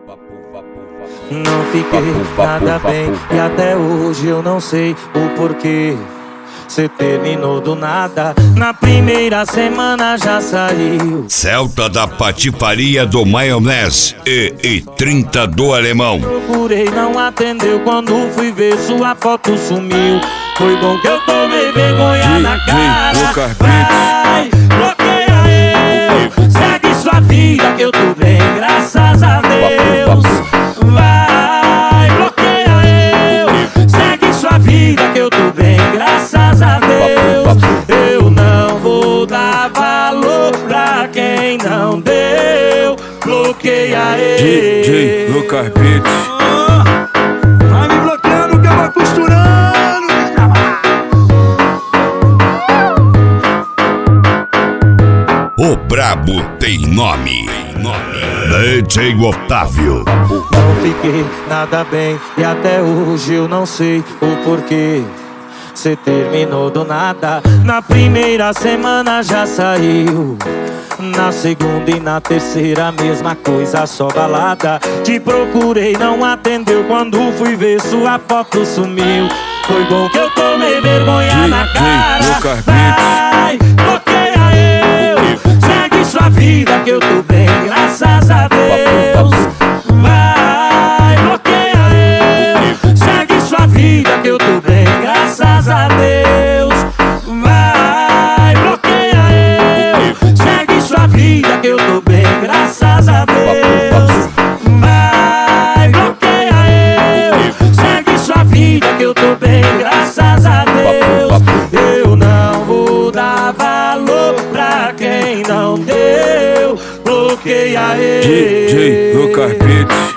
Não fiquei nada bem e até hoje eu não sei o porquê. Cê terminou do nada, na primeira semana já saiu. Celta da Patifaria do Maionese e 30 do Alemão. Procurei, não atendeu, quando fui ver sua foto sumiu. Foi bom que eu tomei vergonha na cara. Vai, bloqueia eu, segue sua vida que eu tô bem, graças a Deus. Vai, bloqueia eu, segue sua vida que eu tô bem, graças a Deus. Eu não vou dar valor pra quem não deu. Bloqueia ele. DJ Lucas Beats. Vai me bloqueando que eu vou costurando. O brabo tem nome. DJ Otávio. Não fiquei nada bem e até hoje eu não sei o porquê. Cê terminou do nada, na primeira semana já saiu. Na segunda e na terceira mesma coisa, só balada. Te procurei, não atendeu, quando fui ver sua foto sumiu. Foi bom que eu tomei vergonha na cara. Vai, bloqueia eu, segue sua vida que eu tô bem, graças a Deus. Vai, bloqueia eu, segue sua vida que eu tô bem, graças a Deus. Vai, bloqueia eu, segue sua vida que eu tô bem, graças a Deus. Vai, bloqueia eu, segue sua vida que eu tô bem, graças a Deus. Eu não vou dar valor pra quem não deu. Bloqueia ele. DJ Lucas Beats.